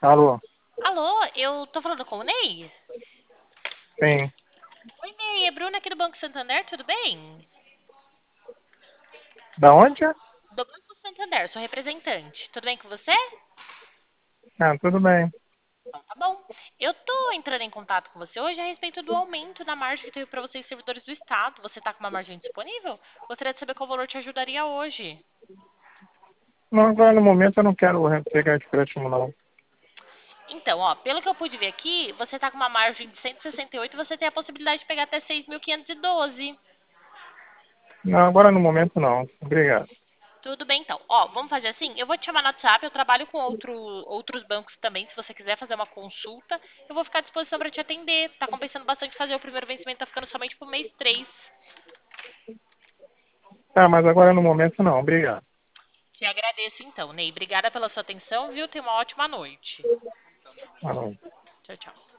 Alô? Alô, eu tô falando com o Ney? Sim. Oi, Ney, é Bruna aqui do Banco Santander, tudo bem? Da onde? Do Banco Santander, sou representante. Tudo bem com você? Ah, tudo bem. Então, tá bom. Eu tô entrando em contato com você hoje a respeito do aumento da margem que teve para vocês, servidores do Estado. Você tá com uma margem disponível? Gostaria de saber qual valor te ajudaria hoje. Não, agora no momento eu não quero pegar empréstimo, não. Então, ó, pelo que eu pude ver aqui, você tá com uma margem de 168 e você tem a possibilidade de pegar até 6.512. Não, agora no momento não. Obrigado. Tudo bem, então. Ó, vamos fazer assim? Eu vou te chamar no WhatsApp, eu trabalho com outros bancos também, se você quiser fazer uma consulta, eu vou ficar à disposição para te atender. Tá compensando bastante fazer o primeiro vencimento, tá ficando somente pro mês 3. Ah, mas agora no momento não. Obrigado. Te agradeço então, Ney. Obrigada pela sua atenção, viu? Tenha uma ótima noite. Alô. Tchau, tchau.